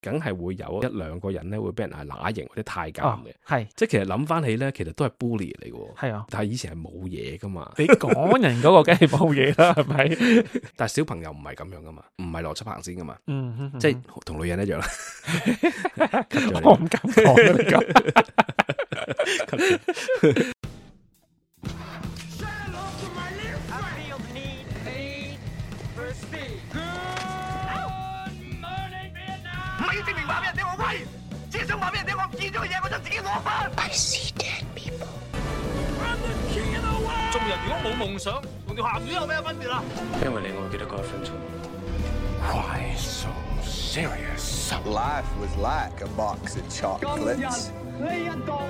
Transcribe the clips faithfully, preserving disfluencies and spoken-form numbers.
梗係會有一兩個人咧會俾人係乸型或者太監嘅， 係、哦、 即係其實諗翻起咧，其實都係 bully 嚟嘅， 係啊， 但係以前係冇嘢噶嘛。 你講人嗰個梗係冇嘢啦，係咪？ 但係小朋友唔係咁樣噶嘛，唔係邏輯行先噶嘛， 嗯哼哼， 即係同女人一樣啦。 我唔敢講啊，你咁。 唔係要證明話俾人聽我威，只係想話俾人聽我唔見咗嘅嘢，我想自己攞翻。I see dead people。做人如果冇夢想，同條鹹魚有咩分別啊？ 因為你我記得嗰一分鐘。 Why so serious? Life was like a box of chocolates. 今日呢一度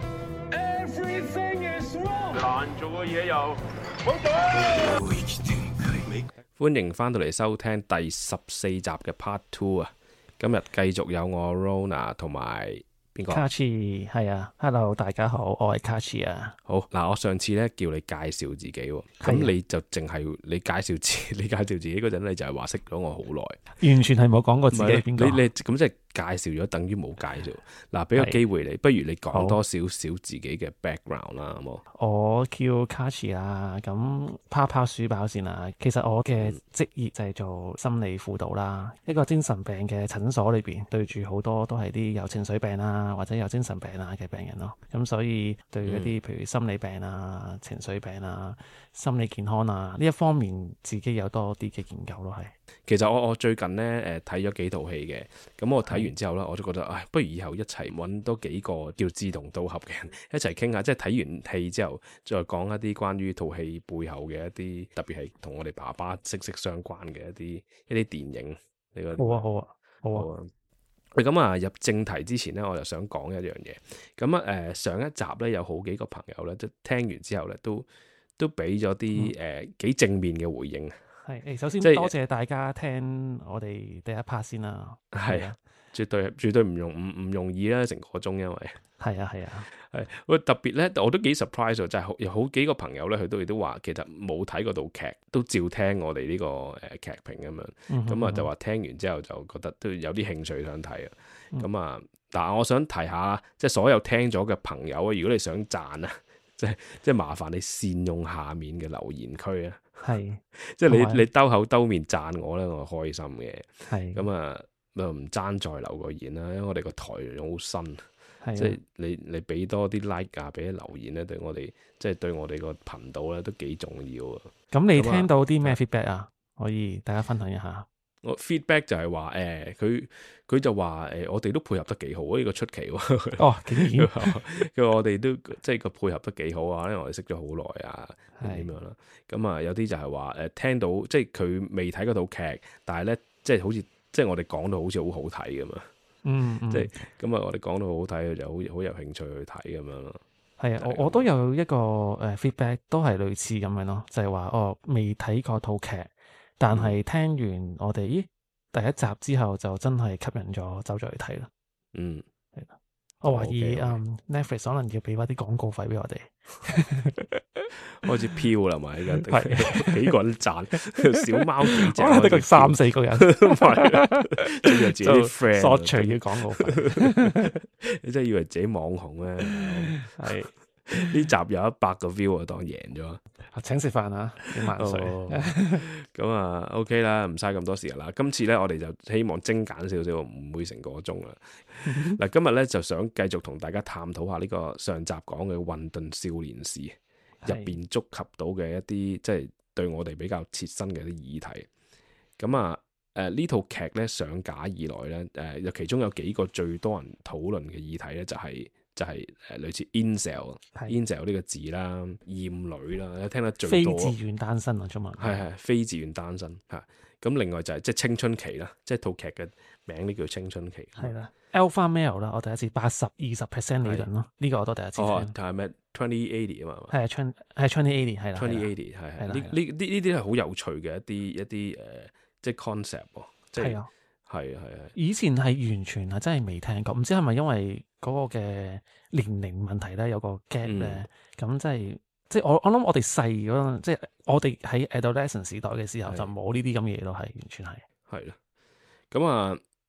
，everything is wrong。難做嘅嘢又冇做。 歡迎翻到嚟收聽第十四集嘅 Part Two 啊！今日繼續有我 Rona 同埋邊個？ 卡茨係啊 ，Hello 大家好，我係卡茨啊。 好嗱，我上次咧叫你介紹自己，咁你就淨係你介紹自你介紹自己嗰陣，你就係話識咗我好耐， 完全係冇講過自己係邊個。 你你咁即係介紹咗，等於冇介紹。嗱，俾個機會你，不如你講多少少自己嘅 background 啦，好冇？ 我叫卡茨啦，咁拋拋書包先啦。其實我嘅職業就係做心理輔導啦，一個精神病嘅診所裏邊對住好多都係啲有情緒病啊或者有精神病啊嘅病人咯。咁所以對一啲譬如心理病啊、情緒病啊、心理健康啊呢一方面，自己有多啲嘅研究咯。係。 其實我我最近咧誒睇咗幾套戲嘅，咁我睇完之後咧，我就覺得，唉，不如以後一齊揾多幾個叫志同道合嘅人一齊傾下，即係睇完戲之後再講一啲關於套戲背後嘅一啲，特別係同我哋爸爸息息相關嘅一啲一啲電影。你覺得？ 好啊，好啊，好啊。 喂，咁啊，入正題之前咧，我就想講一樣嘢。咁啊，誒上一集咧有好幾個朋友咧，即聽完之後咧，都都俾咗啲誒幾正面嘅回應。 係誒，首先即係多謝大家聽我哋第一 part 先啦。 係啊，絕對絕對唔容唔唔容易啦，成個鐘，因為係啊係啊係喂特別咧，我都幾 surprise 喎，就係有好幾個朋友咧，佢都亦都話其實冇睇嗰套劇，都照聽我哋呢個誒劇評咁樣，咁啊、 嗯、哼就話聽完之後就覺得都有啲興趣想睇啊，咁啊、 嗯， 但係我想提下，即係所有聽咗嘅朋友啊，如果你想讚啊，即係即係麻煩你善用下面嘅留言區啊。 係， 即係你你兜口兜面讚我咧，我開心嘅。 係咁啊，唔爭再留個言啦，因為我哋個台好新， 係即係你你俾多啲 like 啊，俾啲留言咧，對我哋即係對我哋個頻道咧都幾重要啊。 咁你聽到啲咩 feedback 啊？可以大家分享一下。 我 feedback 就係話誒，佢、欸、佢就話誒、欸，我哋都配合得幾好啊！呢、這個出奇喎。 哦，竟然佢話我哋都即係個配合得幾好啊，因為我哋識咗好耐啊，點樣啦？咁啊，有啲就係話誒，聽到即係佢未睇嗰套劇，但係咧即係好似即係我哋講到好似好好睇咁啊。 嗯，嗯即係咁啊，我哋講到好好睇，佢就好好有興趣去睇咁樣咯。 係啊，我我都有一個誒 feedback，都係類似咁樣咯，就係話哦，未睇過套劇。但係聽完我哋咦第一集之後就真係吸引咗，走咗去睇啦。 嗯， 係啦。我懷疑 okay, okay. 嗯 Netflix 可能要俾翻啲廣告費俾我哋。 開始飄啦嘛，而家幾個人讚，小貓幾隻， 得個三四個人， 仲以為自己啲 friend 索取嘅廣告費。 你真係以為自己網紅咩？ 係呢集有一百個 view 啊，當贏咗。 請食飯啊，幾萬歲。 咁啊 OK 啦，唔嘥咁多時間啦。今次咧，我哋就希望精簡少少，唔會成個鐘啦。嗱，今日咧就想繼續同大家探討下呢個上集講嘅混沌少年時入邊觸及到嘅一啲即係對我哋比較切身嘅一啲議題。咁啊誒呢套劇咧上架以來咧誒，有其中有幾個最多人討論嘅議題咧，就係、是。就係誒類似 incel，incel 呢個字啦，厭女啦，你聽得最多。 非自願單身啊，中文係係非自願單身嚇。咁另外就係即係青春期啦，即係套劇嘅名呢叫青春期。 係啦 ，Alpha Male 啦，我第一次八十二十 percent 理論咯，呢個我都第一次聽。 哦，但係咩 twenty eighty 啊嘛？ 係 twenty 係 twenty eighty 係啦。 twenty eighty 係係呢呢呢呢啲係好有趣嘅一啲一啲誒，即係 concept 喎。係啊。係啊係啊， 以前係完全係真係未聽過，唔知係咪因為嗰個嘅年齡問題咧，有個 gap 咧，咁即係即係我我諗我哋細嗰陣，即係我哋喺 adolescent 時代嘅時候就冇呢啲咁嘅嘢咯，係完全係係啦。咁啊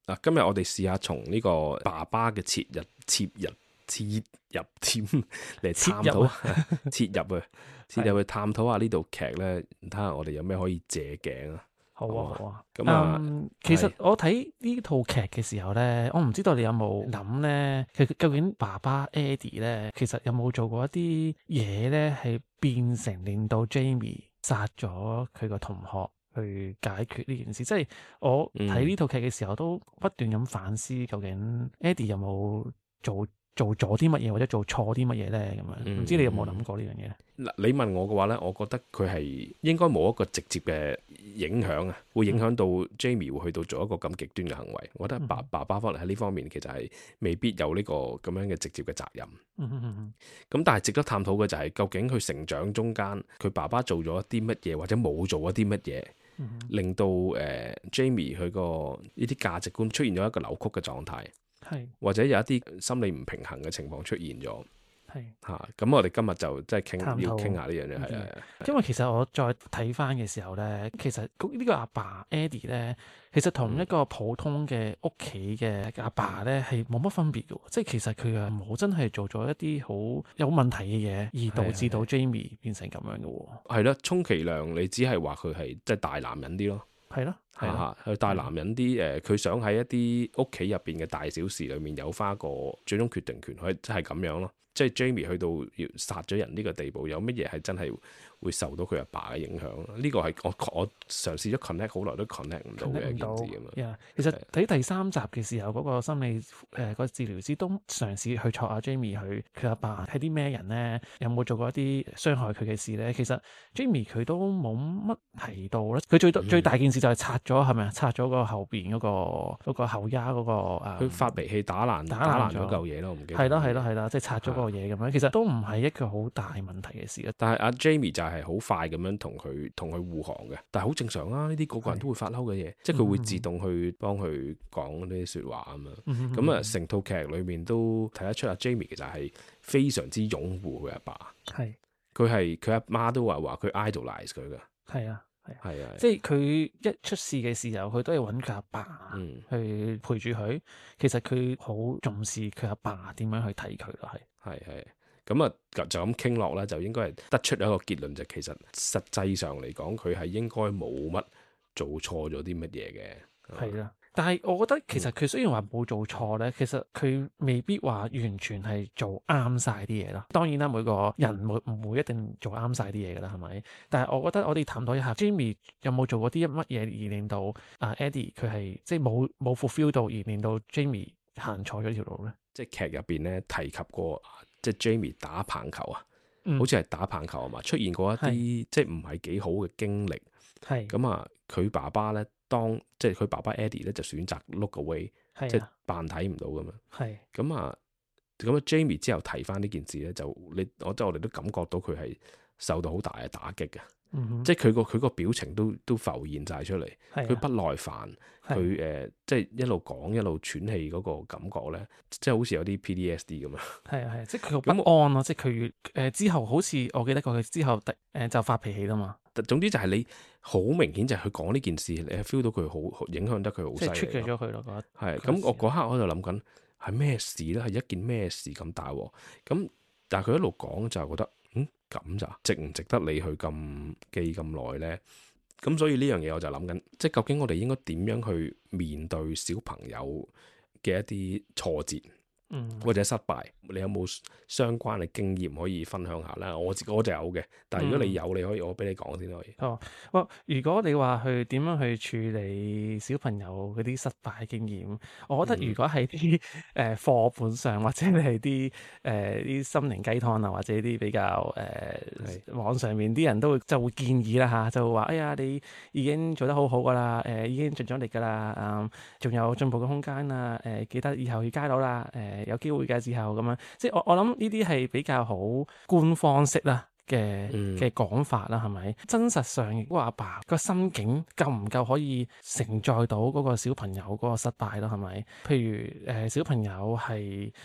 嗱，今日我哋試下從呢個爸爸嘅切入、切入、切入點嚟探討，切入去，切入去探討下呢套劇咧，睇下我哋有咩可以借鏡啊！ 好啊，好啊。 咁啊， 嗯，其實我睇呢套劇嘅時候咧，我唔知道你有冇諗咧，其實究竟爸爸 Eddie 咧，其實有冇做過一啲嘢咧，係變成令到 Jamie 殺咗佢個同學？去解決呢件事，即係我睇呢套劇嘅時候都不斷咁反思，究竟 Eddie 有冇做做咗啲乜嘢，或者做錯啲乜嘢咧？咁樣唔知你有冇諗過呢樣嘢咧？ 嗱，你問我嘅話咧，我覺得佢係應該冇一個直接嘅影響啊，會影響到 Jamie 會去到做一個咁極端嘅行為。我覺得爸爸爸方嚟喺呢方面其實係未必有呢個咁樣嘅直接嘅責任。 嗯嗯嗯。 咁但係值得探討嘅就係究竟佢成長中間，佢爸爸做咗一啲乜嘢，或者冇做一啲乜嘢。嗯、令到誒、呃、Jamie 佢個呢啲價值觀出現咗一個扭曲嘅狀態， 係或者有一啲心理唔平衡嘅情況出現咗， 係嚇。咁我哋今日就即係傾討要傾下呢樣嘢，係啊。 因為其實我再睇翻嘅時候咧，其實呢個阿爸 Eddie 咧，其實同一個普通嘅屋企嘅阿爸咧係冇乜分別嘅，即係其實佢啊冇真係做咗一啲好有問題嘅嘢，而導致到 Jamie 變成咁樣嘅喎。 係啦，充其量你只係話佢係即係大男人啲咯， 係咯，係啊，佢大男人啲誒，佢想喺一啲屋企入邊嘅大小事裏面有翻個最終決定權，佢即係咁樣咯。即係 Jamie 去到要殺咗人呢個地步，有乜嘢係真係會受到佢阿爸嘅影響？呢、這個係我我嘗試咗 connect 好耐都 connect 唔到嘅一件事啊嘛。 Yeah, 其實睇第三集嘅時候，嗰、那個心理誒、呃那個治療師都嘗試去錯阿 Jamie 佢佢阿爸係啲咩人咧？有冇做過一啲傷害佢嘅事咧？其實 Jamie 佢都冇乜提到咧。佢最多、嗯、最大件事就係拆咗係咪啊？拆咗個後邊嗰、那個嗰、那個後丫嗰、那個誒。佢發脾氣打爛打爛咗嚿嘢咯，我唔記得。 係咯係咯係啦，即係拆咗個嘢咁樣。其實都唔係一個好大問題嘅事啦。 但係阿 Jamie 就係好快咁樣同佢同佢護航嘅，但係好正常啊！呢啲個個人都會發嬲嘅嘢，是即係佢會自動去幫佢講呢啲説話啊嘛。咁啊、嗯，成套劇裏面都睇得出阿 Jamie 其實係非常之擁護佢阿爸。係是，佢係佢阿媽都話話佢 idolize 佢㗎。係啊，係啊，係啊，即係佢一出事嘅時候，佢都係揾佢阿爸去陪住佢。嗯、其實佢好重視佢阿爸點樣去睇佢咯，係。係係。咁啊，就咁傾落咧，就應該係得出一個結論，就其實實際上嚟講，佢係應該冇乜做錯咗啲乜嘢嘅。係啦，但係我覺得其實佢雖然話冇做錯咧，嗯、其實佢未必話完全係做啱晒啲嘢咯。當然啦，每個人冇唔會一定做啱晒啲嘢噶啦，係咪？但係我覺得我哋探討一下 Jamie 有冇做過啲乜嘢而令到啊 Eddie 佢係即係冇冇 fulfill 到而令到 Jamie 行錯咗條路咧？即係劇入邊咧提及過。即係 Jamie 打棒球啊，嗯、好似係打棒球啊嘛，出現過一啲是即係唔係幾好嘅經歷。係咁啊，佢爸爸咧，當即係佢爸爸 Eddie 咧就選擇 look away，啊、即係扮睇唔到咁樣。係咁啊，咁啊 Jamie 之後提翻呢件事咧，就你我即係我哋都感覺到佢係受到好大嘅打擊嘅。嗯、哼即係佢個佢個表情都都浮現晒出嚟，佢、啊、不耐煩，佢誒、呃、即係一路講一路喘氣嗰個感覺咧，即係好似有啲 P T S D 咁樣。係啊係，即係佢好不安咯，我即係佢誒之後好似我記得過佢之後誒、呃、就發脾氣啦嘛。總之就係你好明顯就係佢講呢件事，你係 feel 到佢好影響得佢好犀利。即係 trigger 咗佢咯，覺得係咁。我嗰刻我就諗緊係咩事咧？係一件咩事咁大鑊？咁但係佢一路講就係覺得。嗯，咁咋？值唔值得你去咁記咁耐呢？咁所以呢樣嘢我就諗緊，即係究竟我哋應該點樣去面對小朋友嘅一啲挫折，嗯，或者失敗？你有冇相關嘅經驗可以分享下咧？我自我就有嘅，但係如果你有，你可以我俾你講先可以。哦，哇！如果你話去點樣去處理小朋友嗰啲失敗經驗，我覺得如果係啲誒課本上或者係啲誒啲心靈雞湯啊，或者啲比較誒、呃、是網上面啲人都會就會建議啦嚇，就會話哎呀你已經做得好好噶啦，誒、呃、已經盡咗力噶啦，嗯、呃，仲有進步嘅空間啊，誒、呃、記得以後要加油啦，誒、呃、有機會嘅之後咁樣。即係我我諗呢啲係比較好官方式啦嘅嘅講法啦，係咪？真實上嗰個阿爸個心境夠唔夠可以承載到嗰個小朋友嗰個失敗咯？係咪？譬如誒、呃、小朋友係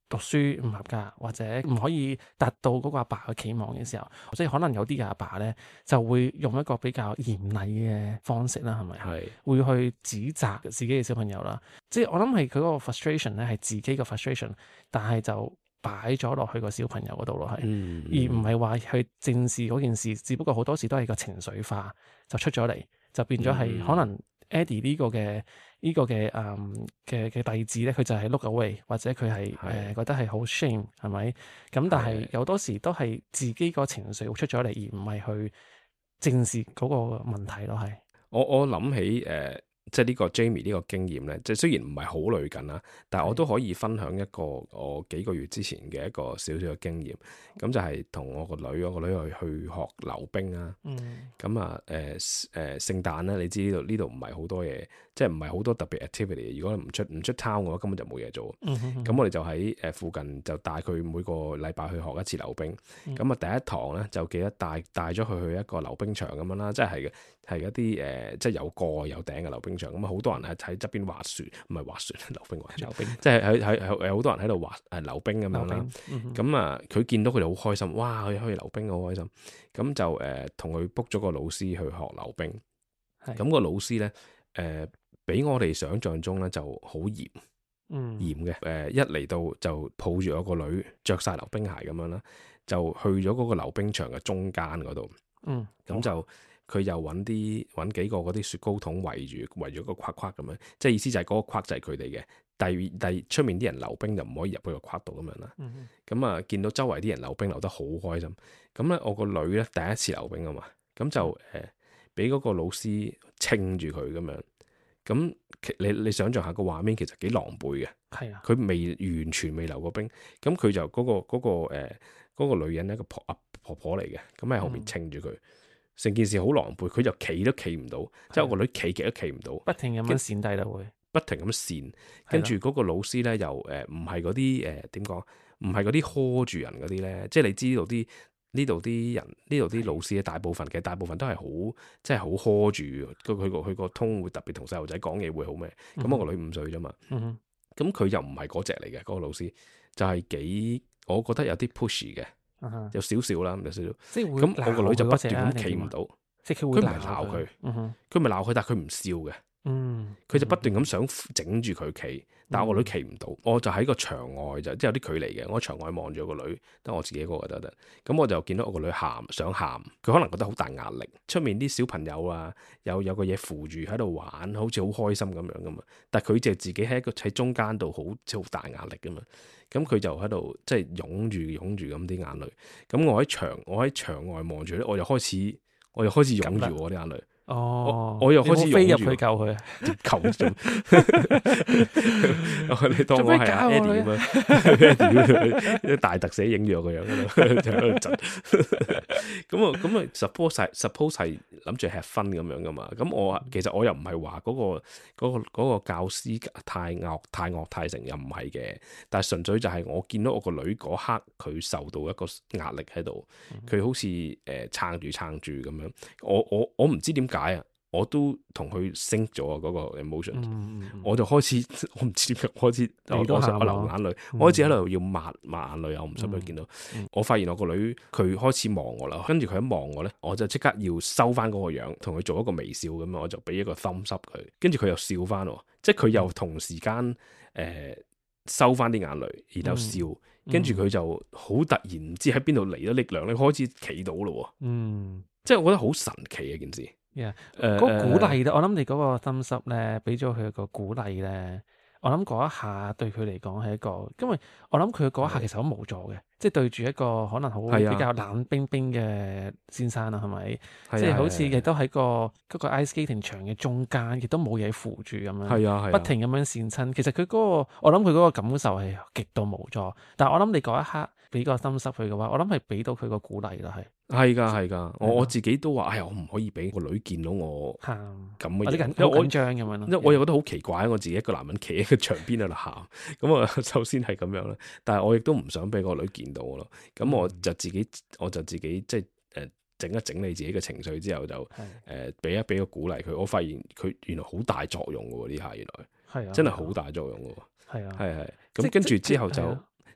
讀書唔合格或者唔可以達到嗰個阿爸嘅期望嘅時候，即係可能有啲嘅阿爸咧就會用一個比較嚴厲嘅方式啦，係咪？ 係會去指責自己嘅小朋友啦。即係我諗係佢嗰個 frustration 咧係自己嘅 frustration，但係就擺咗落去個小朋友嗰度咯，係， 嗯而唔係話去正視嗰件事，只不過好多時都係個情緒化就出咗嚟，就變咗係、 嗯、 可能 Eddie 呢個嘅呢、這個嘅誒嘅嘅弟子咧，佢就係 look away 或者佢係誒覺得係好 shame 係咪？咁但係有多時都係自己個情緒會出咗嚟，而唔係去正視嗰個問題咯，係。 我我諗起誒。呃即係呢個 Jamie 呢個經驗咧，即係雖然唔係好類近啦，但係我都可以分享一個我幾個月之前嘅一個少少嘅經驗。咁就係同我個女，我個女去去學溜冰啦。咁啊誒誒聖誕咧，你知呢度呢度唔係好多嘢，即係唔係好多特別 activity。如果你唔出唔出 town 嘅話，根本就冇嘢做。咁、嗯、我哋就喺誒附近就帶佢每個禮拜去學一次溜冰。咁啊、嗯、第一堂咧就記得帶帶咗佢去一個溜冰場咁樣啦，即係係係一啲誒、呃、即係有蓋有頂嘅溜冰場。咁啊好多人係喺側邊滑雪，唔係滑雪溜冰滑雪，溜冰即係喺喺有好多人喺度滑誒溜冰咁樣啦。咁啊佢見到佢哋好開心，哇！佢可以溜冰好開心。咁就誒同佢 book 咗個老師去學溜冰。咁是個老師咧誒、呃、比我哋想象中咧就好嚴， 嗯、 嚴嘅。誒、呃、一嚟到就抱住我個女，着晒溜冰鞋咁樣啦，就去咗嗰個溜冰場嘅中間嗰度。 嗯， 咁就佢又揾啲揾幾個嗰啲雪糕筒圍住圍住個框框咁樣，即係意思就係嗰個框就係佢哋嘅。第第出面啲人溜冰就唔可以入去個框度咁樣啦。咁啊、嗯、見到周圍啲人溜冰溜得好開心。咁咧我個女咧第一次溜冰啊嘛，咁就誒俾嗰個老師稱住佢咁樣。咁你你想象下個畫面其實幾狼狽嘅。係啊，佢未完全未溜過冰，咁佢就嗰、嗰個嗰、嗰個誒、呃嗰個女人咧個婆阿婆婆嚟嘅，咁喺後面稱住佢。成、嗯、件事好狼狽，佢就企都企唔到，的即係我個女企極都企唔到， 不停咁樣跣低就會， 不停咁跣，跟住嗰個老師咧又誒唔係嗰啲誒點講，唔係嗰啲呵住人嗰啲咧，即係你知呢度啲呢度啲人呢度啲老師嘅大部分嘅大部分都係好即係好呵住，佢佢個佢個通會特別同細路仔講嘢會好咩？咁、嗯、我個女五歲啫嘛，咁佢、嗯、又唔係嗰隻嚟嘅，嗰、嗰個老師就係幾我覺得有啲 pushy 嘅。有少少啦，有少少。咁我個女就不斷咁企唔到， 即係佢唔係鬧佢，佢唔係鬧佢，但係佢唔笑嘅。嗯，佢就不斷咁想整住佢企，但係我個女企唔到，我就喺個牆外就即係有啲距離嘅，我喺牆外望住個女，得我自己一個就得得。咁我就見到我個女喊，想喊，佢可能覺得好大壓力。出面啲小朋友啊，有有個嘢扶住喺度玩，好似好開心咁樣噶嘛。但係佢就自己喺一個喺中間度，好即係好大壓力噶嘛。咁佢就喺度即係湧住湧住咁啲眼淚。咁我喺牆我喺牆外望住咧，我又開始我又開始湧住我啲眼淚。哦我，我又開始飛入去救佢， 求住，你當我係 Eddie 咁樣，大特寫影住我個樣喺度，就喺度震。咁啊，咁啊，suppose 係 suppose 係諗住吃分咁樣噶嘛。咁我其實我又唔係話嗰個嗰個嗰個教師太惡太惡太成，又唔係嘅。但係純粹就係我見到我個女嗰刻，佢受到一個壓力喺度，佢好似誒撐住撐住咁樣。我我我唔知點解。我都同佢 sync 咗啊！嗰個 emotion，、嗯、我就開始，我唔知點解開始，我我我流眼淚，嗯、我開始喺度要抹抹眼淚啊！我唔想俾佢見到。嗯、我發現我個女佢開始望我啦，跟住佢一望我咧，我就即刻要收翻嗰個樣，同佢做一個微笑咁樣，我就俾一個 thumbs up 佢，跟住佢又笑翻，即係佢又同時間誒、呃、收翻啲眼淚，然後笑，跟住佢就好突然唔知喺邊度嚟咗力量咧，開始企到咯。嗯，即係我覺得好神奇啊件事。 Yeah，嗰個鼓勵咧，我諗你嗰個 thumbs up 咧，俾咗佢個鼓勵咧，我諗嗰一下對佢嚟講係一個，因為我諗佢嗰一下其實好無助嘅，的即係對住一個可能好比較冷冰冰嘅先生啦，係咪？即係好似亦都喺個嗰個 ice skating 場嘅中間，亦都冇嘢扶住咁樣，係啊，不停咁樣跣親。其實佢嗰個，我諗佢嗰個感受係極度無助。但係我諗你嗰一刻俾個 thumbs up 佢嘅話，我諗係俾到佢個鼓勵啦，係。係噶係噶，我我自己都話，哎呀，我唔可以俾個女見到我咁嘅嘢，因為我緊張咁樣咯。因為我又覺得好奇怪，我自己一個男人企喺個牆邊喺度喊，咁啊，首先係咁樣啦。但係我亦都唔想俾個女見到咯。咁我就自己，我就自己即係誒整一整理自己嘅情緒之後，就誒俾一俾個鼓勵佢。我發現佢原來好大作用嘅喎，呢下原來係啊，真係好大作用嘅喎。係啊，係係。咁跟住之後就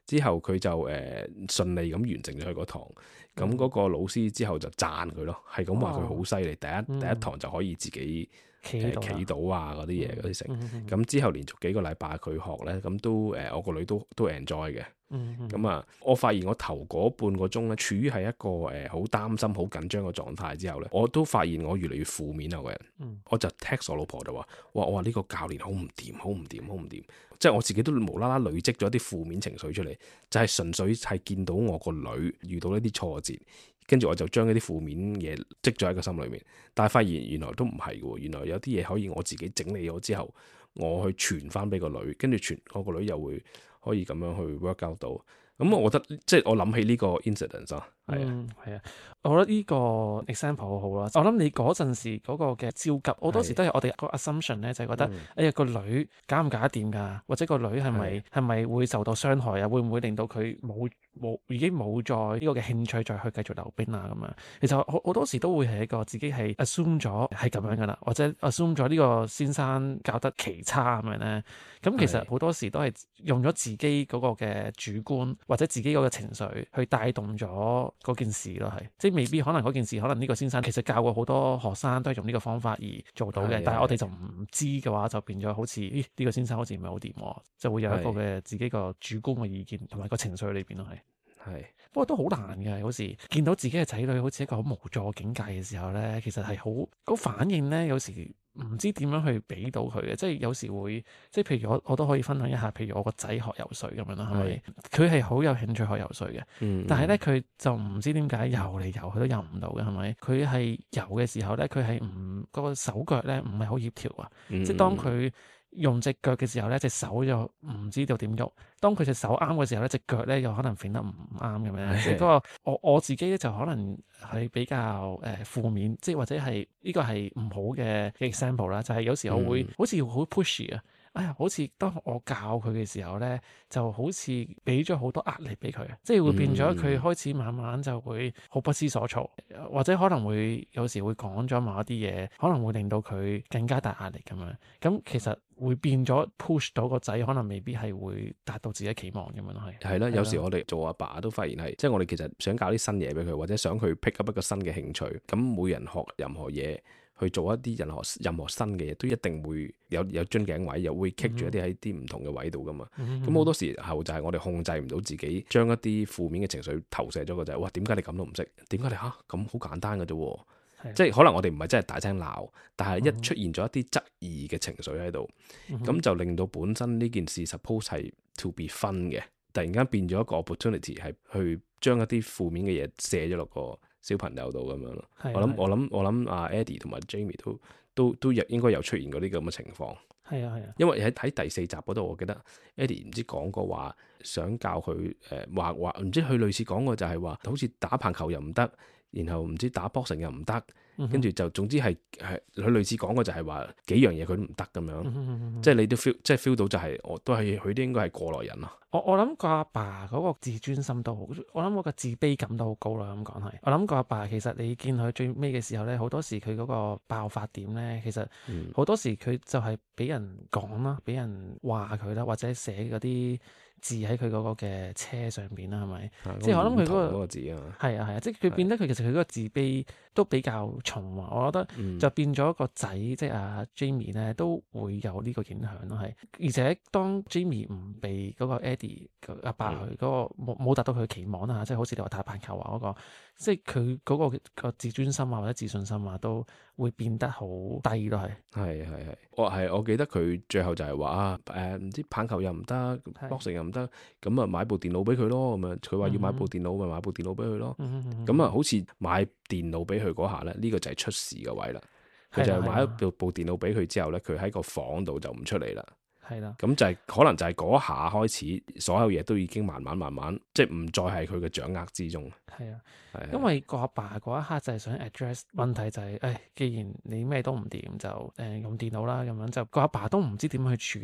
之後佢就誒、呃、順利咁完成咗佢嗰堂。咁嗰個老師之後就讚佢咯，係咁話佢好犀利。第一、 嗯、 第一堂就可以自己企到，企到啊嗰啲嘢嗰啲成。咁、 嗯嗯、 之後連續幾個禮拜佢學咧，咁都誒、呃、我個女都都 enjoy 嘅。 嗯咁啊、嗯，我發現我頭嗰半個鐘咧，處於係一個誒好擔心、好緊張嘅狀態之後咧，我都發現我越嚟越負面啊個人。 嗯、 我就 text 我老婆就話：哇！我話呢個教練好唔掂，好唔掂，好唔掂。即係我自己都無啦啦累積咗啲負面情緒出嚟，就係、是、純粹係見到我個女遇到呢啲挫折，跟住我就將呢啲負面嘢積咗喺個心裏面。但係發現原來都唔係嘅，原來有啲嘢可以我自己整理咗之後，我去傳翻俾個女，跟住傳我個女又會可以咁樣去 work out 到。咁、嗯、我覺得即係我諗起呢個 incident 啊，係啊， 係啊、嗯，我覺得呢個 example 好好啦。我諗你嗰陣時嗰個嘅焦急，好多時都係我哋個 assumption 咧，就係覺得，嗯、哎呀個女搞唔搞得掂㗎，或者個女係咪係咪會受到傷害啊？會唔會令到佢冇冇已經冇再呢個嘅興趣再去繼續溜冰啊？咁樣其實好好多時都會係一個自己係 assume 咗係咁樣㗎啦，或者 assume 咗呢個先生教得奇差咁樣咧。咁其實好多時都係用咗自己嗰個嘅主觀或者自己嗰個情緒去帶動咗嗰件事咯，係即係未必可能嗰件事，可能呢個先生其實教過好多學生都係用呢個方法而做到嘅，但係我哋就唔知嘅話，就變咗好似咦呢個先生好似唔係好掂，就會有一個嘅自己個主觀嘅意見同埋個情緒裏邊咯，係係。不過都好難嘅，有時見到自己嘅仔女好似一個好無助嘅境界嘅時候咧，其實係好個反應咧，有時唔知點樣去俾到佢嘅，即係有時會即係譬如我我都可以分享一下，譬如我個仔學游水咁樣啦，係咪？佢係好有興趣學游水嘅，嗯、但係咧佢就唔知點解游嚟游去都游唔到嘅，係咪？佢係游嘅時候咧，佢係唔嗰個手腳咧唔係好協調啊，嗯、即係當佢用隻腳嘅時候咧，隻手又唔知道點喐。當佢隻手啱嘅時候咧，隻腳咧又可能揈得唔啱咁樣。即係嗰個我我自己咧就可能係比較誒、呃、負面，即係或者係呢、呢個係唔好嘅 example 啦。就係、係、有時我會、嗯、好似好 pushy 啊。哎呀，好似當我教佢嘅時候咧，就好似俾咗好多壓力俾佢，即係會變咗佢開始慢慢就會好不知所措，嗯、或者可能會有時會講咗某一啲嘢，可能會令到佢更加大壓力咁樣。咁其實會變咗 push 到個仔，可能未必係會達到自己期望咁樣咯，係。係啦， 有時我哋做阿爸都發現係，即係我哋其實想教啲新嘢俾佢，或者想佢 pick up 一個新嘅興趣。咁每人學任何嘢。去做一啲任何任何新嘅嘢，都一定會有有樽頸位，又會棘住一啲喺啲唔同嘅位度噶嘛。咁好、mm hmm. 多時候就係我哋控制唔到自己，將一啲負面嘅情緒投射咗個仔。哇！點解你咁都唔識？點解你嚇咁好簡單嘅啫？的即係可能我哋唔係真係大聲鬧，但係一出現咗一啲質疑嘅情緒喺度，咁、mm hmm. 就令到本身呢件事 suppose 係 to be fun 嘅，突然間變咗一個 opportunity 係去將一啲負面嘅嘢射咗落個小朋友度咁樣咯，我諗我諗我諗阿 Eddie 同埋 Jamie 都都都有應該有出現過啲咁嘅情況。 係啊係啊， 因為喺喺第四集嗰度，我記得 Eddie 唔知講過話，想教佢誒話話唔知佢類似講過就係話，好似打棒球又唔得，然後唔知打 boxing 又唔得。跟住就總之係係佢類似講過就係話幾樣嘢佢都唔得咁樣，嗯嗯嗯、即係你都 feel 即係 feel 到就係、是、我都係佢都應該係過來人咯。 我我諗個阿爸嗰個自尊心都好，我諗嗰個自卑感都好高啦。咁講係，我諗個阿爸其實你見佢最尾嘅時候咧，好多時佢嗰個爆發點咧，其實好多時佢就係俾人講啦，俾人話佢啦，或者寫嗰啲字喺佢嗰個嘅車上邊啦，係咪？即係我諗佢嗰個字啊， 係啊係啊，即係佢變得佢其實佢嗰個自卑都比較重啊。我覺得就變咗個仔，嗯、即係阿 Jamie 咧，都會有呢個影響咯。係而且當 Jamie 唔被嗰個 Eddie 阿爸佢嗰個冇冇達到佢嘅期望啦，即係好似你話打棒球啊嗰個，即係佢嗰個個自尊心啊或者自信心啊都會變得好低咯。係係係係，我係我記得佢最後就係話啊誒唔知棒球又唔得，boxing又唔得，咁啊買部電腦俾佢咯。咁啊佢話要買部電腦咪、嗯、買部電腦俾佢咯。咁啊好似買電腦俾佢嗰下咧，呢、呢個就係出事嘅位啦。佢就係買咗部部電腦俾佢之後咧，佢喺個房度就唔出嚟啦。 係啦， 咁就係、是、可能就係嗰下開始，所有嘢都已經慢慢慢慢，即係唔再係佢嘅掌握之中。 係啊， 係因為個阿爸嗰一刻就係想 address 問題、就是，就係誒，既然你咩都唔掂，就誒、呃、用電腦啦，咁樣就個阿爸都唔知點樣去處理嘅。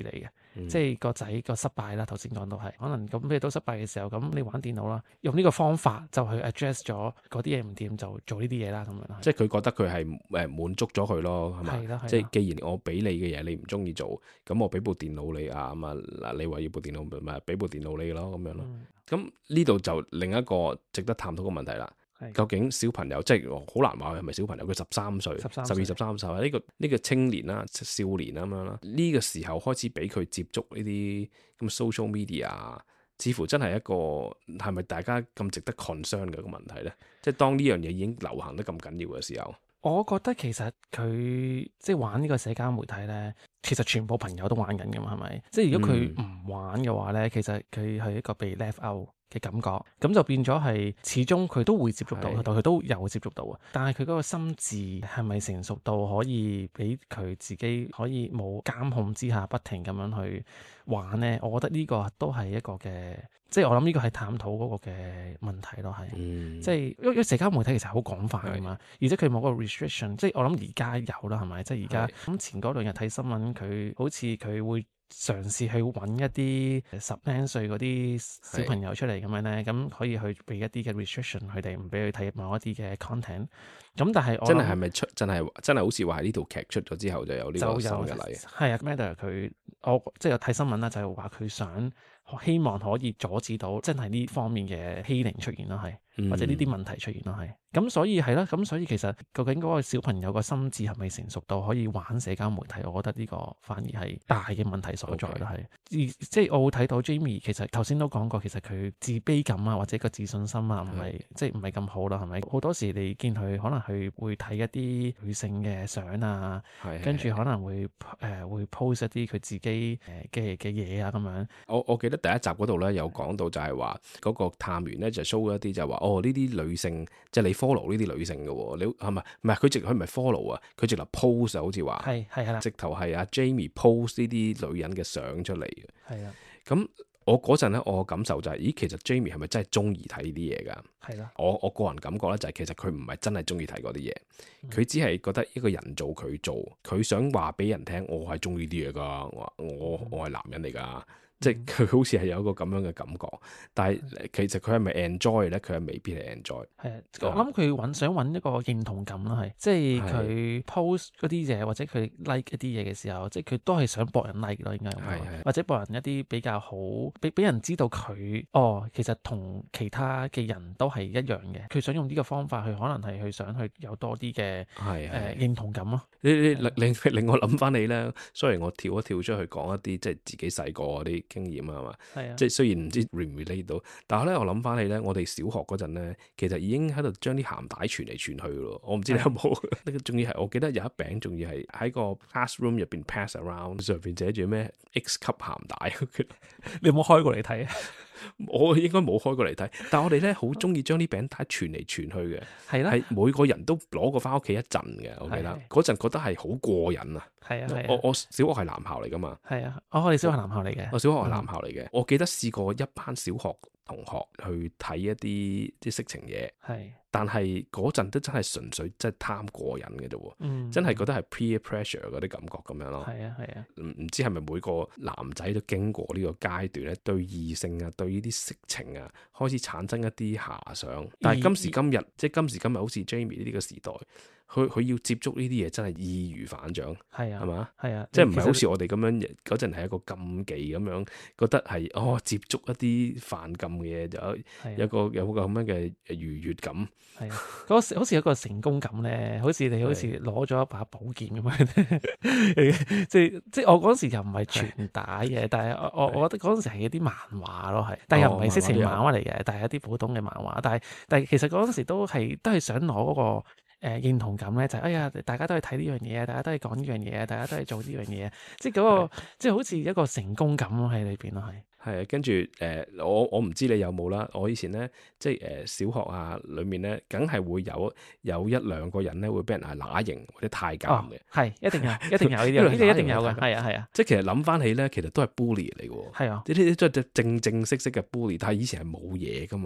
嗯即係個仔個失敗啦。頭先講到係可能咁，譬如到失敗嘅時候，咁你玩電腦啦，用呢個方法就去 address 咗嗰啲嘢唔掂，就做呢啲嘢啦咁樣。 即係佢覺得佢係誒滿足咗佢咯，係係啦嘛？即係既然我俾你嘅嘢你唔中意做，咁我俾部電腦你啊，咁啊嗱，你話要部電腦咪俾部電腦你咯，咁樣咯。咁呢度就另一個值得探討嘅問題啦。究竟小朋友即係好難話係咪小朋友？佢十三歲、十二、十三歲呢個呢個青年啦、少年咁樣啦，呢個時候開始俾佢接觸呢啲咁 social media，似乎真係一個係咪大家咁值得 concern 嘅一個問題咧？即係當呢樣嘢已經流行得咁緊要嘅時候， 我覺得其實佢即係玩呢個社交媒體咧，其實全部朋友都玩緊㗎嘛，係咪？即係如果佢唔玩嘅話咧，嗯、其實佢係一個被 left out嘅感覺，咁就變咗係始終佢都會接觸到，但佢都有接觸到啊。但係佢嗰個心智係咪成熟到可以俾佢自己可以冇監控之下不停咁樣去玩呢？我覺得呢個都係一個嘅，即係我諗呢個係探討嗰個嘅問題咯，係， 嗯、 即係因為社交媒體其實好廣泛噶嘛，而且佢冇個 restriction，即係我諗而家有啦，係咪？即係而家咁前嗰兩日睇新聞，佢好似佢會嘗試去揾一啲十零歲嗰啲小朋友出嚟咁樣咧，咁可以去俾一啲嘅 restriction，佢哋唔俾佢睇某一啲嘅 content。咁但係我真係係咪出真係真係好似話喺呢套劇出咗之後就有呢個新嘅例？ 係啊 Matter 佢我即係有睇新聞啦，就係話佢想希望可以阻止到真係呢方面嘅欺凌出現咯，係、嗯、或者呢啲問題出現咯，係。咁所以係啦，咁所以其實究竟嗰個小朋友個心智係咪成熟到可以玩社交媒體？我覺得呢個反而係大嘅問題所在咯，係。Okay. 即係我會睇到 Jamie 其實頭先都講過，其實佢自卑感啊或者個自信心啊唔係即係唔係咁好啦，係咪？好多時你見佢可能佢會睇一啲女性嘅相啊，跟住可能會誒、呃、會 post 一啲佢自己誒嘅嘅嘢啊咁樣。 我我記得第一集嗰度咧有講到就係話嗰個探員咧就 show 一啲就話哦呢啲女性即係你 follow 呢啲女性嘅喎，你係咪唔係佢直佢唔係 follow 啊？佢直頭 post 啊，好似話係係係啦， 直頭係阿 Jamie post 呢啲女人嘅相出嚟嘅。係啊，咁我嗰陣咧，我感受就係、是，咦，其實 Jamie 係咪真係中意睇呢啲嘢㗎？係啦，我我個人感覺咧就係其實佢唔係真係中意睇嗰啲嘢，佢、嗯、只係覺得一個人做佢做，佢想話俾人聽，我係中意啲嘢㗎，我我我係男人嚟㗎。即係佢好似係有一個咁樣嘅感覺，但係其實佢係咪 enjoy 咧？佢係未必係 enjoy。係啊，我諗佢揾想揾一個認同感啦，係即係佢 post 嗰啲嘢或者佢 like 一啲嘢嘅時候，即係佢都係想博人 like 咯，應該係，或者博人一啲比較好，俾俾人知道佢哦，其實同其他嘅人都係一樣嘅。佢想用呢個方法去，可能係去想去有多啲嘅誒認同感咯。你你令令令我諗翻你咧，雖然我跳一跳出去講一啲即係自己細個嗰啲經驗啊嘛，係啊，即係雖然唔知 relate 到，但係咧我諗翻起咧，我哋小學嗰陣咧，其實已經喺度將啲鹹帶傳嚟傳去咯。我唔知你有冇？呢個仲要係我記得有一餅，仲要係喺個 classroom 入邊 pass around，上邊寫住咩 X 級鹹帶。 你有冇開過嚟睇啊？ 我應該冇開過嚟睇，但係我哋咧好中意將啲餅帶傳嚟傳去嘅，係啦，係每個人都攞過翻屋企一陣嘅。我記得嗰陣覺得係好過癮啊！係啊，我我小學係男校嚟噶嘛，係啊，我哋小學男校嚟嘅，我小學係男校嚟嘅。我記得試過一班小學同學去睇一啲啲色情嘢，係，但係嗰陣都真係純粹真係貪過癮嘅啫喎，嗯，真係覺得係 peer pressure 嗰啲感覺咁樣咯。係啊係啊，唔唔知係咪每個男仔都經過呢個階段咧，對異性啊，對呢啲色情啊，開始產生一啲遐想。但係今時今日，即係今時今日，好似 Jamie 呢個時代。佢佢要接觸呢啲嘢真係易如反掌，係啊，係嘛？係啊，即係唔係好似我哋咁樣嗰陣係一個禁忌咁樣，覺得係哦接觸一啲犯禁嘅嘢就有有個有個咁樣嘅愉悅感，係啊，嗰時好似有個成功感咧，好似你好似攞咗一把寶劍咁樣，即係即係我嗰時又唔係全打嘅，但係我我覺得嗰陣時係一啲漫畫咯，係，但係又唔係色情漫畫嚟嘅，但係一啲普通嘅漫畫，但係但係其實嗰陣時都係都係想攞嗰個。誒、呃、認同感咧就係、哎呀，大家都係睇呢樣嘢啊，大家都係講呢樣嘢啊，大家都係做呢樣嘢啊，即係嗰個即係好似一個成功感咯喺裏邊咯，係係啊，跟住誒我我唔知你有冇啦，我以前咧即係誒、呃、小學啊裏面咧，梗係會有有一兩個人咧會俾人係乸型或者太監嘅，係、哦、一定有，一定有呢啲，呢啲一定有嘅，係啊係啊，即係其實諗翻起咧，其實都係 bully 嚟嘅喎，係啊，呢啲都係正正式式嘅 bully，但係以前係冇嘢噶嘛。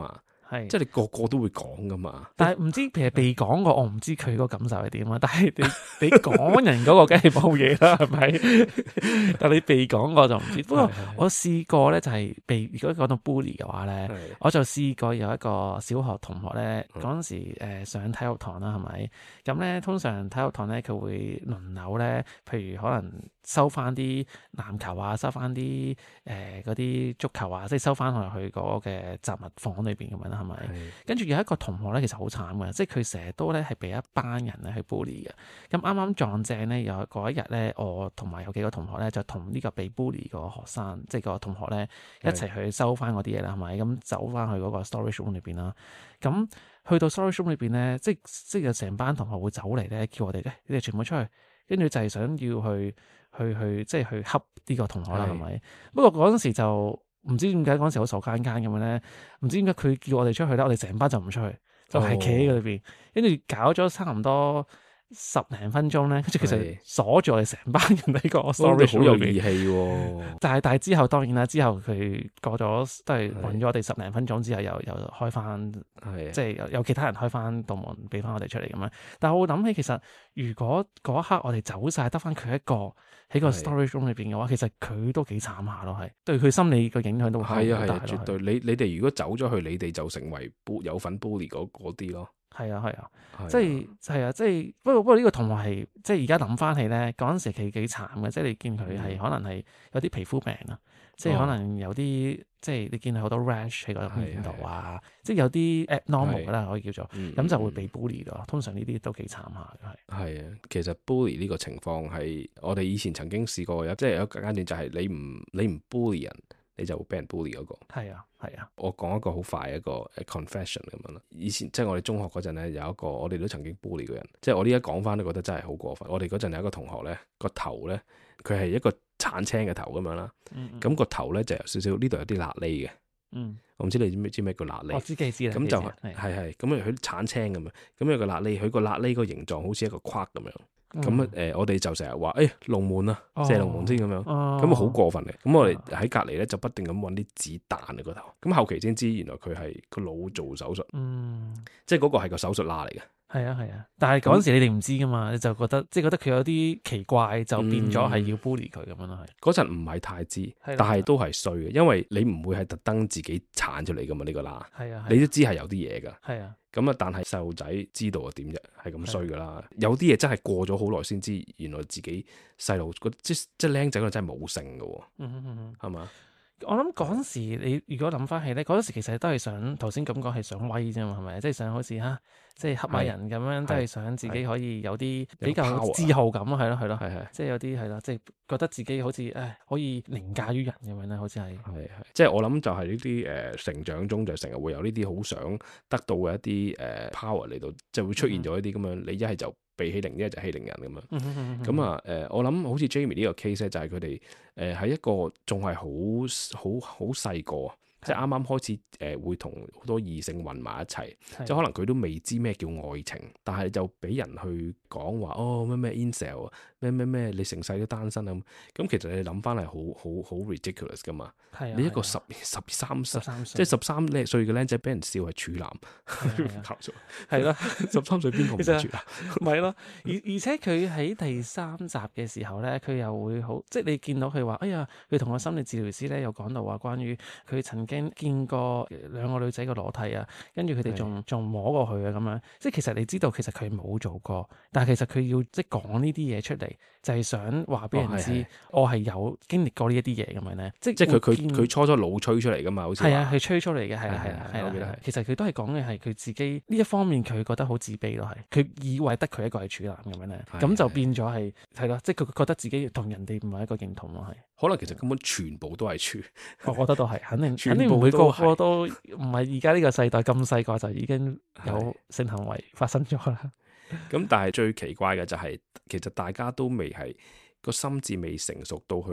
係即係你個個都會講噶嘛。 但係唔知其實被講過，我唔知佢個感受係點啊。但係你你講人嗰個梗係冇嘢啦，係咪？但係你被講過就唔知。不過我試過咧，就係被如果講到 bully 嘅話咧，我就試過有一個小學同學咧，嗰陣時誒上體育堂啦，係咪？咁咧通常體育堂咧佢會輪流咧，譬如可能收翻啲籃球啊，收翻啲誒嗰啲足球啊，即係收翻落去嗰個嘅雜物房裏邊咁樣啦，係咪？跟住有一個同學咧，其實好慘嘅，即係佢成日都咧係俾一班人咧去 bully 嘅。咁啱啱撞正咧，有嗰一日咧，我同埋有幾個同學咧，就同呢個被 bully 個學生，即係個同學咧一齊去收翻嗰啲嘢啦，係咪？咁走翻去嗰個 storage room 裏邊啦。咁去到 storage room 裏邊咧，即係即係有成班同學會走嚟咧，叫我哋咧，你哋全部出去，跟住就係想要去去去即係去恰呢個同學啦，係咪？不過嗰陣時就唔知點解嗰陣時好傻更更咁樣咧，唔知點解佢叫我哋出去咧，我哋成班就唔出去，就係企喺裏邊，跟住搞咗差唔多十零分鐘咧，跟住其實鎖住我哋成班人喺個 storage 好有裏邊。 義氣喎！ 但係但係之後當然啦，之後佢過咗都係揾咗我哋十零分鐘之後又，又又開翻，即係有有其他人開翻道門俾翻我哋出嚟咁樣。但係我諗起其實，如果嗰一刻我哋走晒，得翻佢一個喺個 storage room 裏邊嘅話，其實佢都幾慘下咯，係對佢心理個影響都好大。 係啊係啊，絕對！你你哋如果走咗去，你哋就成為有份 bully 嗰嗰啲咯。 係啊係啊，即係係啊，即係不過不過呢個同學係即係而家諗翻起咧，嗰陣時佢幾慘嘅，即係你見佢係可能係有啲皮膚病啊，即係可能有啲即係你見佢好多 rash 喺個面度啊，即係有啲 abnormal 啦可以叫做，咁就會被 bully 咯。通常呢啲都幾慘下嘅係。係啊，其實 bully 呢個情況係我哋以前曾經試過有，即係有一個階段就係你唔你唔 bully 人，你就會俾人 bully 嗰個。 係啊，係啊。我講一個好快一個 confession 咁樣啦。以前即係我哋中學嗰陣咧，有一個我哋都曾經 bully 過人。即係我呢一講翻都覺得真係好過分。我哋嗰陣有一個同學咧，個頭咧，佢係一個鏟青嘅頭咁樣啦。咁個頭咧就有少少呢度有啲辣痢嘅。嗯，我唔知你知唔知咩叫辣痢？ 我知幾知啦。 咁就係係係咁佢鏟青咁樣。咁有個辣痢，佢個辣痢個形狀好似一個框咁樣。咁誒、嗯呃，我哋就成日話，誒龍門啊，射龍門先咁樣，咁啊好過分嘅。咁我哋喺隔離咧，就不斷咁揾啲子彈啊個頭。咁後期先知，原來佢係個腦做手術，嗯，即係嗰個係個手術罅嚟嘅。 係啊係啊，但係嗰陣時你哋唔知噶嘛，你就覺得即係覺得佢有啲奇怪，就變咗係要 bully 佢咁樣咯。係嗰陣唔係太知，但係都係衰嘅，因為你唔會係特登自己鏟出嚟噶嘛呢個罅。係啊，你都知係有啲嘢噶。係啊。咁啊，但係細路仔知道啊點啫，係咁衰噶啦。有啲嘢真係過咗好耐先知，原來自己細路即即僆仔嗰陣真係冇性噶喎。嗯嗯嗯，係嘛？我諗嗰陣時你如果諗翻起咧，嗰陣時其實都係想頭先咁講係想威啫嘛，係咪？即係想好似嚇，即係恰下人咁樣，都係想自己可以有啲比較自豪感咯，係咯係咯，係係，即係有啲係咯，即係覺得自己好似誒可以凌駕於人咁樣咧，好似係係係，即係我諗就係呢啲誒成長中就成日會有呢啲好想得到嘅一啲誒 power 嚟到，就會出現咗一啲咁樣，你一係就被欺凌，一係就欺凌人咁樣。咁啊誒，我諗好似 Jamie 呢個 case 咧，就係佢哋誒喺一個仲係好好好細個。即係啱啱開始誒、呃，會同好多異性混埋一齊，的即係可能佢都未知咩叫愛情，但係就俾人去講話哦咩咩 incel 啊，咩咩咩你成世都單身啊咁，咁其實你諗翻係好好好 ridiculous 噶嘛，的你一個十的十三歲，即係十三歲嘅僆仔俾人笑係處男，係咯，十三歲邊個唔係處男？咪咯，而而且佢喺第三集嘅時候咧，佢又會好，即係你見到佢話，哎呀，佢同個心理治療師咧又講到話關於佢曾經見過兩個女仔嘅裸體啊，跟住佢哋仲仲摸過佢啊咁樣，即係其實你知道其實佢冇做過，但係其實佢要即係講呢啲嘢出嚟，就係、是、想話俾人知，哦、我係有經歷過呢一啲嘢咁樣咧，即係即係佢佢佢初初腦吹出嚟噶嘛，好似係啊，係吹出嚟嘅，係啊係啊係啊，其實佢都係講嘅係佢自己呢一方面，佢覺得好自卑咯，係佢以為得佢一個係處男咁樣咧，咁就變咗係係咯，即係佢覺得自己同人哋唔係一個認同咯，係可能其實根本全部都係處，我覺得都係肯定肯定唔會個個都唔係而家呢個世代咁細個就已經有性行為發生咗啦。咁但係最奇怪嘅就係、是、其實大家都未係個心智未成熟到去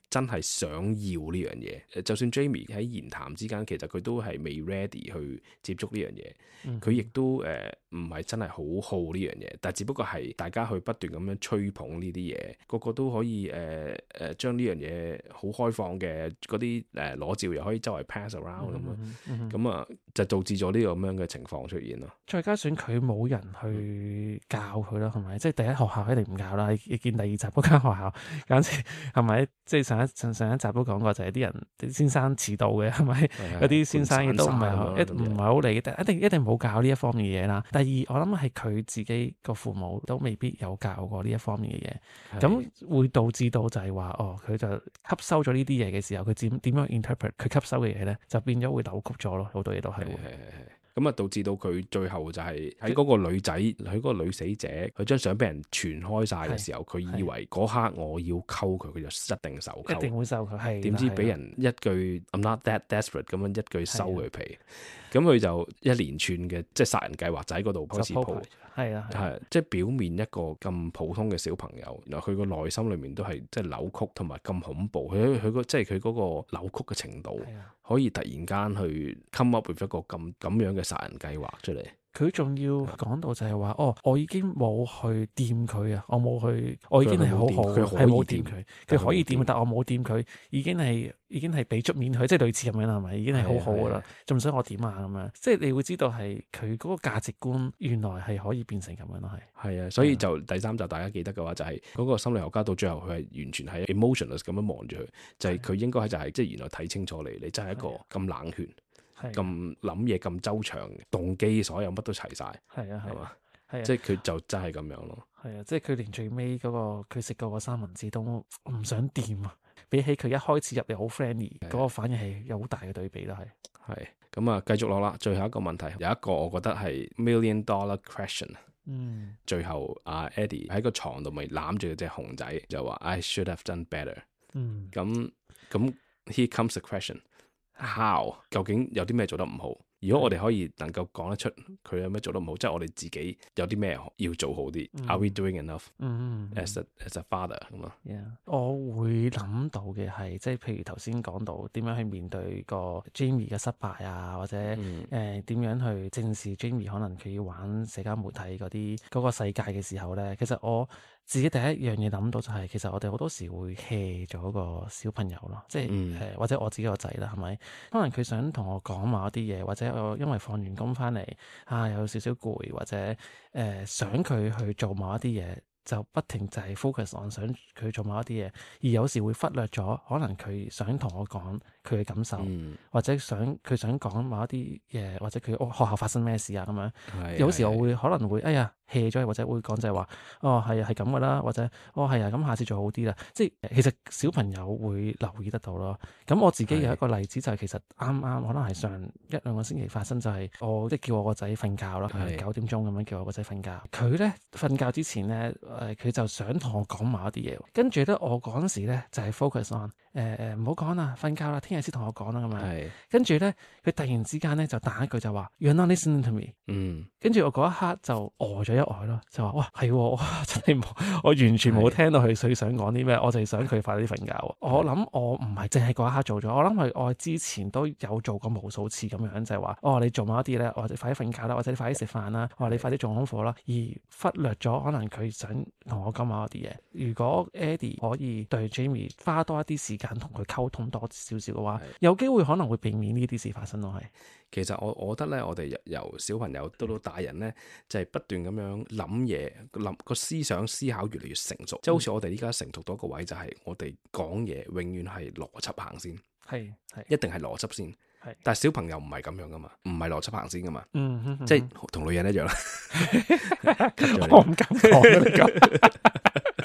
真係想要呢樣嘢。就算 Jamie 喺言談之間，其實佢都係未 ready 去接觸呢樣嘢，佢亦、嗯、都誒唔係真係好好呢樣嘢，但係只不過係大家去不斷咁樣吹捧呢啲嘢，個個都可以誒誒、呃、將呢樣嘢好開放嘅嗰啲誒裸照又可以周圍 pass around 咁、嗯、樣，咁啊、嗯、就導致咗呢個咁樣嘅情況出現咯。 再加上佢冇人去教佢啦，係咪？即係第一學校一定唔教啦。你見第二集嗰間學校，簡直係咪？即係上一上上一集都講過，就係啲人啲先生遲到嘅，係咪？嗰啲先生亦都唔係一唔係好理，但一定一定冇教呢一方面嘅嘢啦。第二，我諗係佢自己個父母都未必有教過呢一方面嘅嘢，咁會導致到就係話，哦，佢就吸收咗呢啲嘢嘅時候，佢點點樣 interpret 佢吸收嘅嘢咧，就變咗會扭曲咗咯，好多嘢都係會。 咁啊，導致到佢最後就係喺嗰個女仔，喺嗰個女死者，佢張相俾人傳開晒嘅時候，佢以為嗰刻我要溝佢，佢就一定受溝， 一定會受佢。係點知俾人一句 I'm not that desperate 咁樣一句收佢皮，咁佢就一連串嘅即係殺人計劃就喺嗰度開始鋪。 係啊， 係即係表面一個咁普通嘅小朋友，原來佢個內心裏面都係即係扭曲同埋咁恐怖。佢佢即係佢嗰個扭曲嘅程度，可以突然間去 come up with 一個咁咁樣嘅殺人計劃出嚟。 佢仲要講到就係話，哦，我已經冇去掂佢啊，我冇去，我已經係好好，係冇掂佢，佢可以掂，但我冇掂佢，已經係已經係俾足面佢，即係類似咁樣係咪？已經係好好噶啦，仲唔使我點啊咁樣？即係你會知道係佢嗰個價值觀原來係可以變成咁樣咯，係。 係啊，所以就第三集大家記得嘅話，就係嗰個心理學家到最後佢係完全係 emotionless 咁樣望住佢，就係佢應該就係即係原來睇清楚你，你真係一個咁冷血。咁諗嘢咁周詳，動機所有乜都齊晒， 係啊係嘛，係啊， 即係佢就真係咁樣咯。 係啊，即係佢連最尾嗰個佢食嗰個三文治都唔想掂啊！比起佢一開始入嚟好 friendly 嗰個反應係有好大嘅對比啦，係。 係咁啊，繼續落啦。最後一個問題有一個我覺得係 million dollar question。 嗯。最後阿 Eddie 喺個床度咪攬住隻熊仔，就話 I should have done better。 嗯。 咁咁 here comes the question。How 究竟有啲咩做得唔好？如果我哋可以能夠講得出佢有咩做得唔好，即係我哋自己有啲咩要做好啲。嗯、Are we doing enough？ 嗯 as a as a father 咁啊。 Yeah，我會諗到嘅係，即係譬如頭先講到點樣去面對個 Jamie 嘅失敗啊，或者誒點、嗯呃、樣去正視 Jamie 可能佢要玩社交媒體嗰啲嗰個世界嘅時候咧，其實我自己第一樣嘢諗到就係、是，其實我哋好多時會 hea 咗個小朋友咯，即係誒、嗯呃、或者我自己個仔啦，係咪？可能佢想同我講某一啲嘢，或者我因為放完工翻嚟啊有少少攰，或者誒、呃、想佢去做某一啲嘢，就不停就係 focus on 想佢做某一啲嘢，而有時會忽略咗可能佢想同我講佢嘅感受，嗯、或者想佢想講某一啲嘢，或者佢學校發生咩事啊咁樣。是有時我會可能會哎呀 hea 咗，或者會講就係話哦係啊係咁噶啦，或者哦係啊咁下次做好啲啦。即係其實小朋友會留意得到咯。咁我自己有一個例子就係、是、其實啱啱可能係上一兩個星期發生，就係我即係叫我個仔瞓覺啦，係九點鐘咁樣叫我個仔瞓覺。佢咧瞓覺之前咧誒佢就想同我講某一啲嘢，跟住咧我嗰陣時咧就係 focus on 誒誒唔好講啦，瞓覺啦，聽日先同我講啦咁樣。跟住咧佢突然之間咧就彈一句就話 You're not listening to me。嗯。跟住我嗰一刻就呆咗一呆咯，就話哇係，我真係冇，我完全冇聽到佢佢想講啲咩，我就係想佢快啲瞓覺。我諗我唔係淨係嗰一刻做咗，我諗係我之前都有做過無數次咁樣，就係話哦你做某一啲咧，或者快啲瞓覺啦，或者你快啲食飯啦，或者你快啲做功課啦，而忽略咗可能佢想同我講某一啲嘢。如果 Eddie 可以對 Jamie 花多一啲時間同佢溝通多少少嘅話，有機會可能會避免呢啲事發生咯。係。 其實我我覺得咧，我哋由小朋友到到大人咧，就係、是、不斷咁樣諗嘢，諗個思想思考越嚟越成熟。即係、嗯、好似我哋依家成熟到一個位，就係我哋講嘢永遠係邏輯行先，係係一定係邏輯先。係，但係小朋友唔係咁樣噶嘛，唔係邏輯行先噶嘛。嗯嗯嗯、即係同女人一樣啦。 我唔敢講呢個。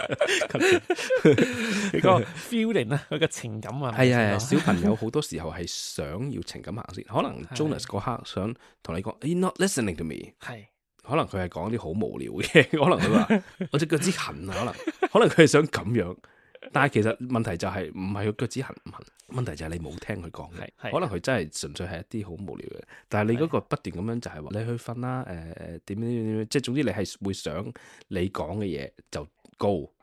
佢個 feeling 啊，佢個情感啊， 係係係，小朋友好多時候係想要情感行先，可能 Jonas 嗰刻想同你講，You're not listening to me，係，可能佢係講啲好無聊嘅，可能佢話我隻腳趾痕啊，可能可能佢係想咁樣，但係其實問題就係唔係佢腳趾痕唔痕，問題就係你冇聽佢講嘅，可能佢真係純粹係一啲好無聊嘅，但係你嗰個不斷咁樣就係話你去瞓啦，誒誒點點點點，即係總之你係會想你講嘅嘢就 go。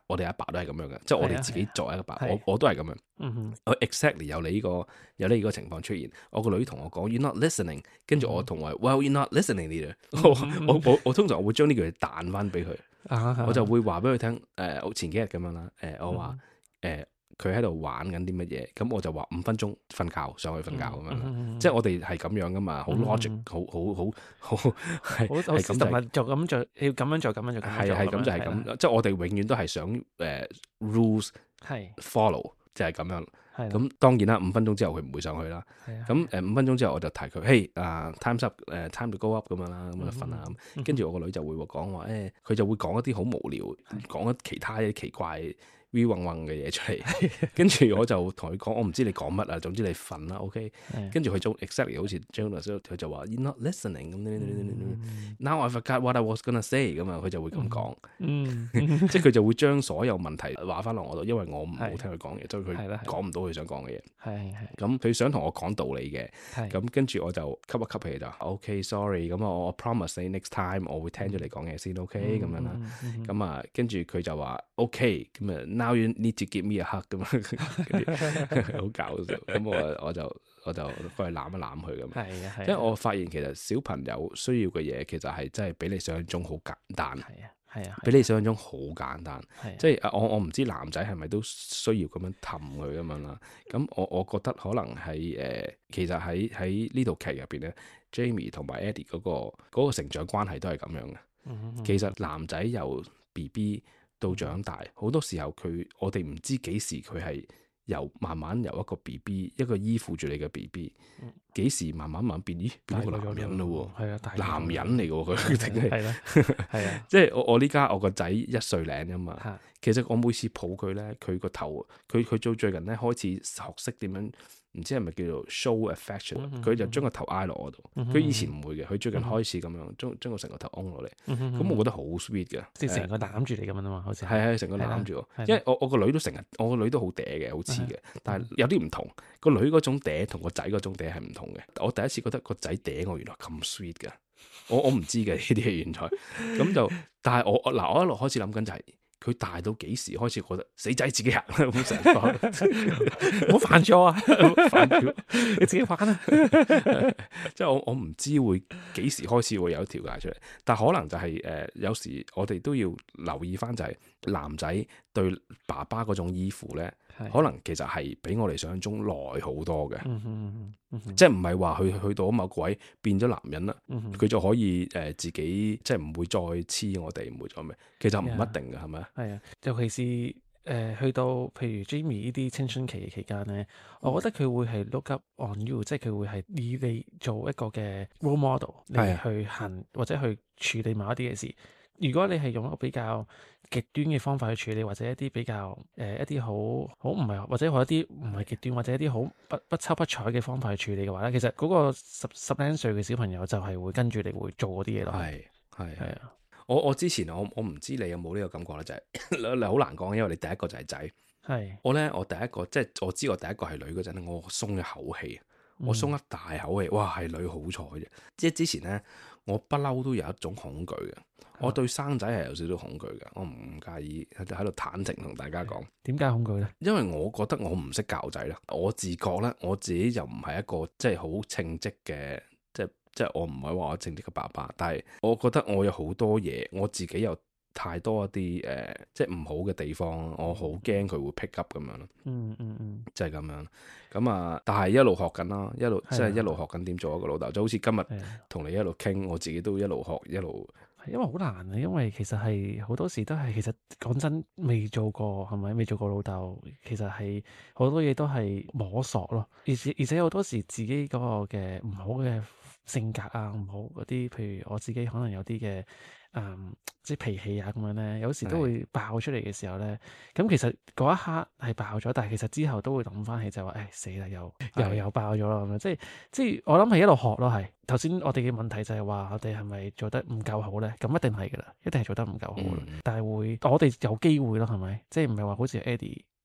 我哋阿爸都係咁樣嘅，即係我哋自己作為一個爸，我我都係咁樣。 嗯哼， 我 exactly 有你呢個有你呢個情況出現。我個女同我講 ，you're not listening， 跟住我同佢 ，well you're not listening either。我我我我通常我會將呢句嘢彈翻俾佢，我就會話俾佢聽。誒，我前幾日咁樣啦，誒，我話誒。佢喺度玩緊啲乜嘢，咁我就話五分鐘瞓覺，上去瞓覺咁樣啦。嗯、即係我哋係咁樣噶嘛，好 logic，好好好好係係咁就咁做，要咁樣做，咁樣做， 係係咁就係咁。即係我哋永遠都係想誒、uh, rules 係 follow，就係咁樣。咁當然啦，五分鐘之後佢唔會上去啦。咁誒五分鐘之後我就提佢，嘿啊 time's up，誒、uh, time to go up 咁樣啦，咁就瞓啦。咁跟住我個女就會講話誒，佢就會講一啲好無聊，講一其他啲奇怪。V 嗡嗡嘅嘢出嚟，跟住我就同佢講，我唔知你講乜啊，總之你瞓啦 ，OK。跟住佢做 exactly 好似 Jonas，佢就話 You're not listening 咁。Now I forgot what I was gonna say 咁啊，佢就會咁講。即係佢就會將所有問題話翻落我度，因為我唔好聽佢講嘢，所以佢講唔到佢想講嘅嘢。係係。咁佢想同我講道理嘅，咁跟住我就吸一吸氣就 OK，sorry。咁我 promise 你 next time 我會聽住你講嘢先 OK 咁樣啦。咁啊，跟住佢就話 OK 咁啊。Now you need to give me a hug 咁樣，好搞笑。咁我我就我就過去攬一攬佢咁。係啊係。因為我發現其實小朋友需要嘅嘢其實係真係比你想象中好簡單。係啊係啊，比你想象中好簡單。即係我我唔知男仔係咪都需要咁樣氹佢咁樣啦。咁我我覺得可能喺誒、呃，其實喺喺呢套劇入邊咧 ，Jamie 同埋 Eddie 嗰、嗰個嗰個成長關係都係咁樣嘅。嗯嗯，其實男仔由 B B。到長大，好多時候佢我哋唔知幾時佢係由慢慢由一個 B B 一個依附住你嘅 B B， 幾時慢慢慢慢變咦變咗個男人咯喎，係啊，男人嚟嘅喎佢，係啦，係啊，即係我我呢家我個仔一歲零啫嘛，其實我每次抱佢咧，佢個頭佢佢做最近咧開始學識點樣。唔知係咪叫做 show affection，佢、嗯、就將個頭挨落我度。佢、嗯、以前唔會嘅，佢最近開始咁樣將將個成個頭擁落嚟。咁、嗯、我覺得好 sweet 嘅，即係成個攬住你咁樣啊嘛，好似係係成個攬住我。因為我我個女都成日，我個女都好嗲嘅，好似嘅，但係有啲唔同。個女嗰種嗲同個仔嗰種嗲係唔同嘅。我第一次覺得個仔嗲我原來咁 sweet 嘅，我我唔知嘅呢啲係原來。咁就但係我嗱我一路開始諗緊就係、是。佢大到幾時開始覺得死仔自己行啦咁成個，唔好煩住我啊！煩住你自己玩啊！即係我我唔知會幾時開始會有條界出嚟，但可能就係、是、誒、呃、有時我哋都要留意翻，就係男仔對爸爸嗰種依附咧，可能其實係比我哋想象中耐好多嘅。嗯嗯嗯、即係唔係話去去到某個位變咗男人啦，佢、嗯、就可以誒、呃、自己即係唔會再黐我哋，唔會再咩？其實唔一定嘅，係咪啊？係啊，尤其是誒、呃、去到譬如 Jamie 呢啲青春期嘅期間咧，嗯、我覺得佢會係 look up on you，即係佢會係以你做一個嘅 role model 嚟去行或者去處理某一啲嘅事。如果你係用一個比較極端嘅方法去處理，或者一啲比較誒、呃、一啲好好唔係，或者係一啲唔係極端，或者一啲好不不抽不睬嘅方法去處理嘅話咧，其實嗰個十十零歲嘅小朋友就係會跟住你會做嗰啲嘢咯。係係係啊！我我之前我我唔知你有冇呢個感覺咧，就係你好難講，因為你第一個就係仔。係我咧，我第一個即係我知我第一個係女嗰陣咧，我鬆一口氣，我鬆一大口氣，哇係女好彩啫！即係之前咧，我不嬲都有一種恐懼嘅。我對生仔係有少少恐懼嘅，我唔介意喺度坦誠同大家講。點解恐懼咧？因為我覺得我唔識教仔啦，我自覺咧，我自己又唔係一個即係好稱職嘅，即係即係我唔係話我稱職嘅爸爸，但係我覺得我有好多嘢，我自己有太多一啲誒、呃，即係唔好嘅地方，我好驚佢會 pick up 咁樣咯。嗯嗯嗯，即係咁樣。咁啊，但係一路學緊啦，一路即係一路學緊點做一個老豆，就好似今日同你一路傾，我自己都一路學一路。因為好難啊，因為其實係好多時都係其實講真未做過係咪？未做過老豆，其實係好多嘢都係摸索咯。而且而且好多時自己嗰個嘅唔好嘅性格啊，唔好嗰啲，譬如我自己可能有啲嘅誒即係脾氣啊咁樣咧，有時都會爆出嚟嘅時候咧。咁其實嗰一刻係爆咗，但係其實之後都會諗翻起就話誒死啦，又又又爆咗啦咁樣。即係即係我諗係一路學咯，係。頭先我哋嘅問題就係話我哋係咪做得唔夠好咧？咁一定係噶啦，一定係做得唔夠好啦。嗯、但係會我哋有機會咯，係咪？即係唔係話好似 Eddie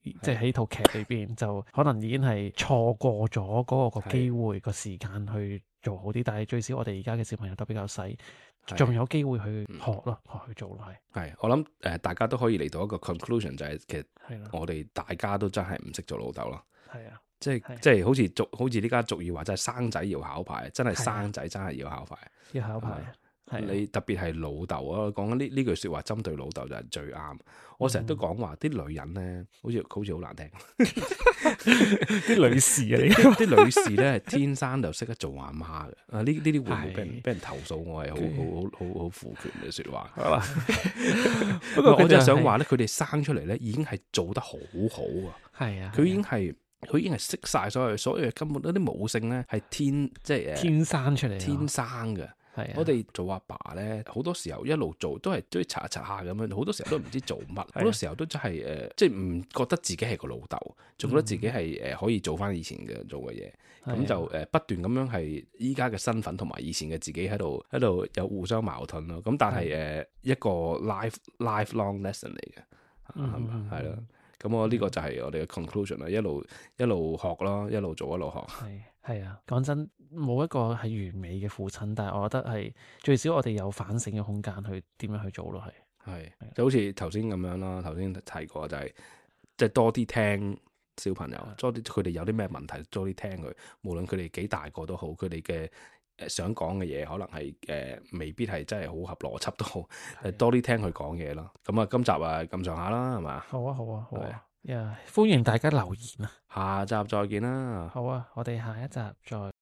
即係喺套劇裏邊就可能已經係錯過咗嗰個個機會個時間去做好啲，但係最少我哋而家嘅小朋友都比較細，仲有機會去學咯，學去做咯，係。 係，我諗誒、呃，大家都可以嚟到一個 conclusion，就係其實係我哋大家都真係唔識做老豆咯。 係啊， 即係係即係好似俗好似呢家俗語話，真係生仔要考牌，真係生仔真係要考牌。 要考牌。係啊你特別係老豆啊，講緊呢呢句説話針對老豆就係最啱。我成日都講話啲女人咧，好似好似好難聽， 啲女士啊， 啲啲女士咧係天生就識得做阿媽嘅。啊，呢呢啲會唔會俾人係俾人投訴我係好好好好好父權嘅説話？ 係嘛？ 不過我真係想係話咧，佢哋生出嚟咧已經係做得好好啊！ 係啊， 佢已經係佢已經係識晒所有所有根本嗰啲母性咧係天即係誒天生出嚟啊， 天生嘅。 係啊， 我哋做阿爸咧，好多時候一路做都係都係查查下咁樣，好多時候都唔知做乜，好多時候都真係誒，即係唔覺得自己係個老豆，仲覺得自己係誒可以做翻以前嘅做嘅嘢，咁就誒不斷咁樣係依家嘅身份同埋以前嘅自己喺度喺度有互相矛盾咯。咁但係誒一個 life lifelong lesson 嚟嘅，係咪係咯？咁我呢個就係我哋嘅 conclusion 啦，一路一路學咯，一路做一路學。 係係啊，講真，冇一個係完美嘅父親，但係我覺得係最少我哋有反省嘅空間去點樣去做咯，係係就好似頭先咁樣啦，頭先提過就係即係多啲聽小朋友，多啲佢哋有啲咩問題，多啲聽佢，無論佢哋幾大個都好，佢哋嘅誒想講嘅嘢可能係誒、呃、未必係真係好合邏輯都好，誒多啲聽佢講嘢咯。咁啊，今集啊咁上下啦，係嘛？ 好啊好啊好啊，呀歡迎大家留言啊！ 下集再見啦。 好啊，我哋下一集再。